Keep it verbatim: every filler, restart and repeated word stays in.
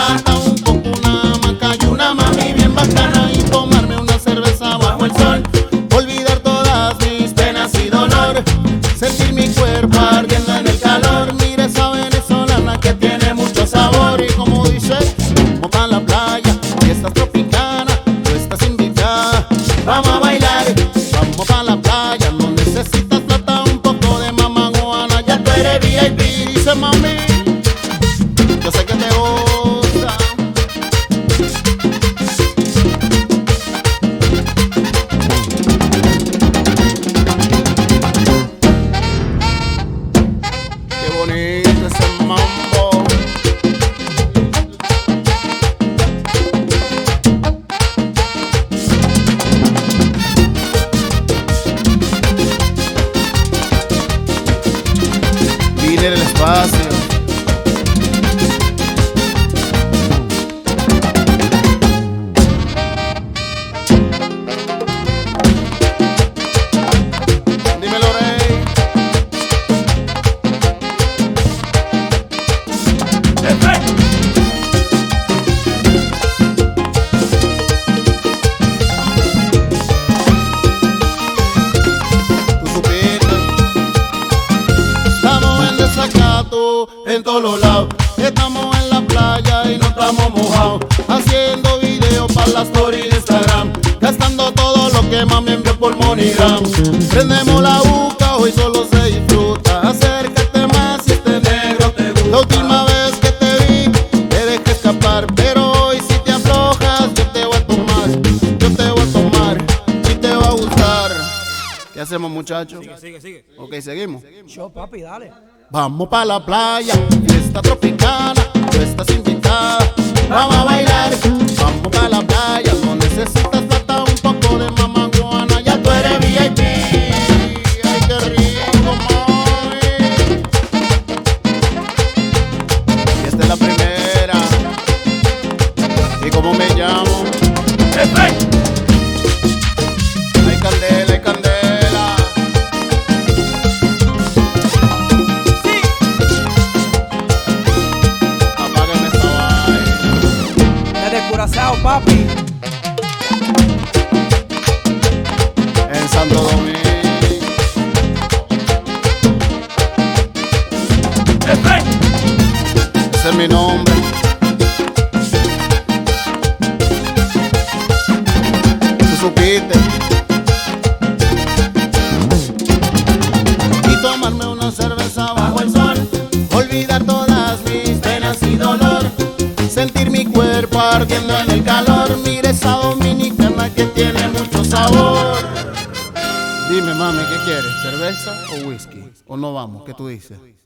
plata, un poco, una hamaca y una mami bien bacana, y tomarme una cerveza bajo el sol, olvidar todas mis penas y dolor, sentir mi cuerpo ardiendo en el calor. Mira esa venezolana que tiene mucho sabor, y como dice, vamos pa' la playa, fiesta tropicana, tú estás invitada, vamos a bailar, vamos pa' la playa, no necesitas plata, un poco de mamá guana, ya tú eres V I P, dice mami, yo sé que te gusta. Qué bonito ese mambo. Vine del espacio. Dímelo, rey. Tú supiste, estamos en desacato en todos los lados. Estamos en la playa y no estamos mojados, haciendo videos para la story de Instagram, gastando todo lo que mami envió por MoneyGram. Prendemos la buca, hoy solo se disfruta. Acércate más si este negro te gusta. La última vez que te vi, te dejé escapar, pero hoy si te aflojas, yo te voy a tomar, yo te voy a tomar, y te va a gustar. ¿Qué hacemos, muchachos? Sigue, sigue, sigue. Ok, seguimos. Yo, papi, dale. Vamos pa' la playa, fiesta tropicana, tú estás invitada, vamos a bailar, vamos pa' la playa, no necesitas plata, un poco de mamá guana, ya tú eres V I P. Ay, qué rico, mami. Y esta es la primera. ¿Y cómo me llamo? Hay candela, hay candela. Apágame esa vaina. Desde Curazao, papi. En Santo Domingo. Ese es mi nombre. Tú supiste. Y tomarme una cerveza bajo el sol, olvidar todas mis penas y dolor, sentir mi cuerpo ardiendo en el calor. Mira esa dominicana que tiene mucho sabor. Dime, mami, ¿qué quieres? ¿Cerveza o whisky? ¿O no vamos? ¿Qué tú dices?